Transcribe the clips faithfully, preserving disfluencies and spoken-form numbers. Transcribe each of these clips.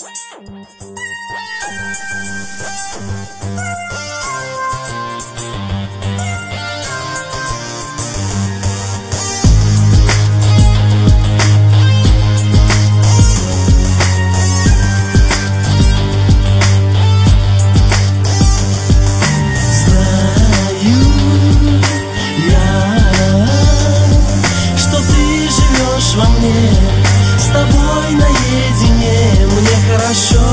Во мне, с тобой наедине, мне хорошо.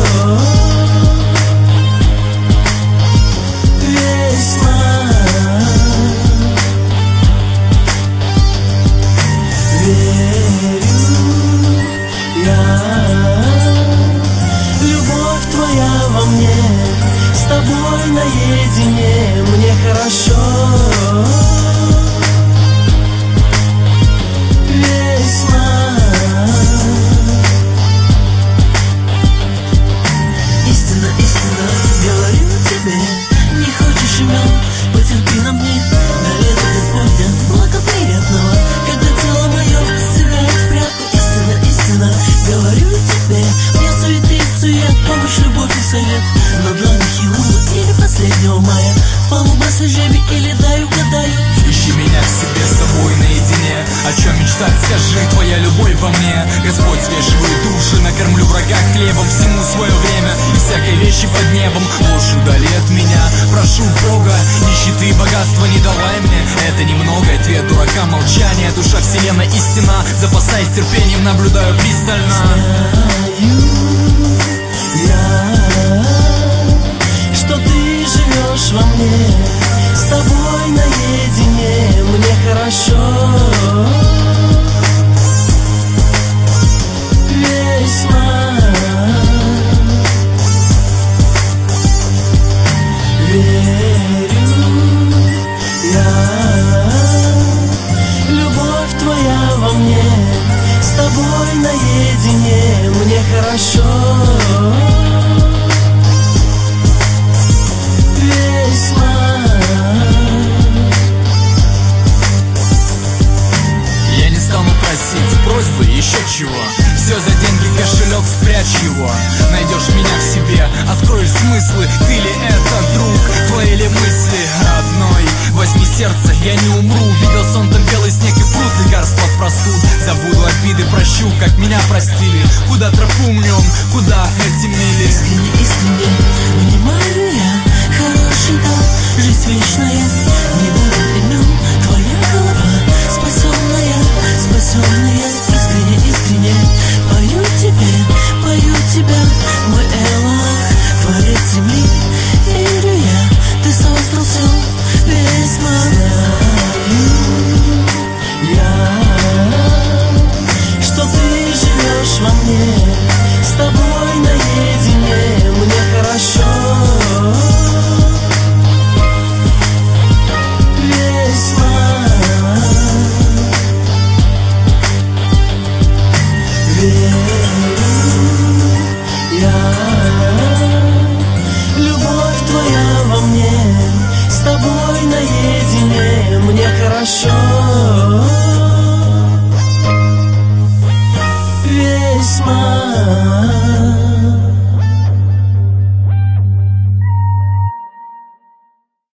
Весна, верю я, любовь твоя во мне, с тобой наедине, мне хорошо. Потерпи на мне, навет Господня, много приятного, когда тело мое сыграет в прятку. Истина, истина, говорю тебе, мне суеты и сует, помощь, любовь и совет. На дланях июля или последнего мая, в палуба жеби или дай угадаю. Ищи меня к себе, с тобой наедине, о чем мечтать, скажи, твоя любовь во мне. Господь, свежие души, накормлю врага хлебом, всему свое время, и всякой вещи под небом. Ложь удали от меня, прошу Бога, нищеты и богатства не давай мне. Это немного, ответ дурака, молчание, душа вселенная, истина. Запасаясь терпением, наблюдаю пристально. Знаю я, что ты живешь во мне, с тобой наедине, мне хорошо. Весна, верю я, любовь твоя во мне, с тобой наедине, мне хорошо. Весна, я не стану просить просьбы, еще чего. Все за деньги, кошелек, спрячь его. Найдешь меня в себе, откроешь смыслы. Ты ли это, друг, твои ли мысли? Родной, возьми сердце, я не умру. Видел сон, там белый снег и пруд, лекарства от простуд. Забуду обиды, прощу, как меня простили. Куда тропу мнем, куда эти мили? искренне, искренне, внимаю я, хорошенько, жизнь вечная, не будет имен, твоя голова спасенная, спасенная, искренне, искренне, пою тебе, пою тебя, мой Элах, творец земли, верю я, ты создал все, весьма. Знаю я, что ты живешь во мне, с тобой наедине, мне хорошо. Весна, верю я, любовь твоя во мне, с тобой наедине, мне хорошо.